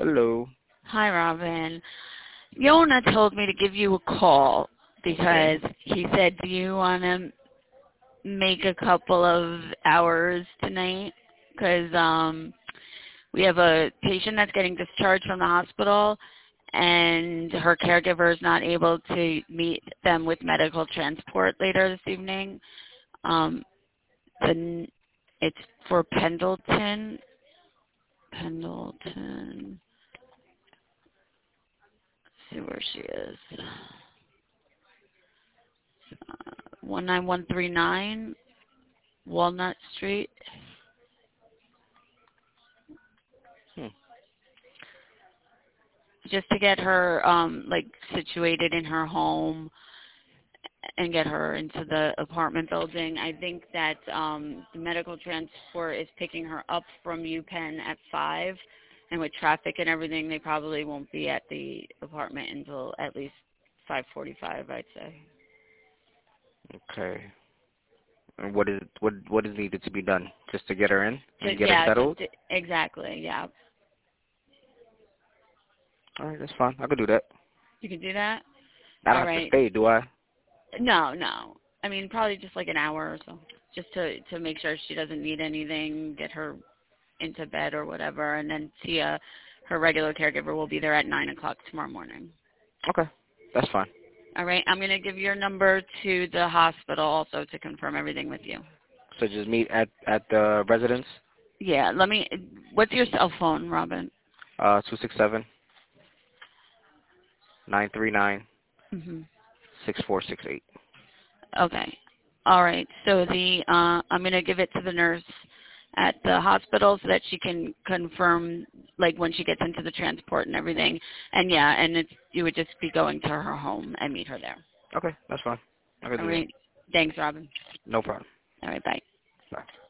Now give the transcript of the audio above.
Hello. Hi, Robin. Yona told me to give you a call because Okay. he said, do you want to make a couple of hours tonight? Because we have a patient that's getting discharged from the hospital, and her caregiver is not able to meet them with medical transport later this evening. Then it's for Pendleton. Pendleton. Let's see where she is. 19139 Walnut Street. Hmm. Just to get her like situated in her home and get her into the apartment building. I think that the medical transport is picking her up from UPenn at 5, and with traffic and everything, they probably won't be at the apartment until at least 5:45, I'd say. Okay. And what is needed to be done? Just to get her in and get her Yeah, settled? exactly. Yeah, All right, that's fine. I could do that. you can do that. I don't All have to right. stay, do I? No. I mean, probably just like an hour or so, just to make sure she doesn't need anything, get her into bed or whatever, and then Tia, her regular caregiver, will be there at 9 o'clock tomorrow morning. Okay. That's fine. All right. I'm going to give your number to the hospital also to confirm everything with you. So just meet at the residence? Yeah. What's your cell phone, Robin? 267 939 Mm-hmm. 6468. Okay. All right. So I'm going to give it to the nurse at the hospital so that she can confirm, like, when she gets into the transport and everything. And yeah, and you would just be going to her home and meet her there. Okay, that's fine. I could All do that. right. Thanks, Robin. No problem. All right. Bye. Bye.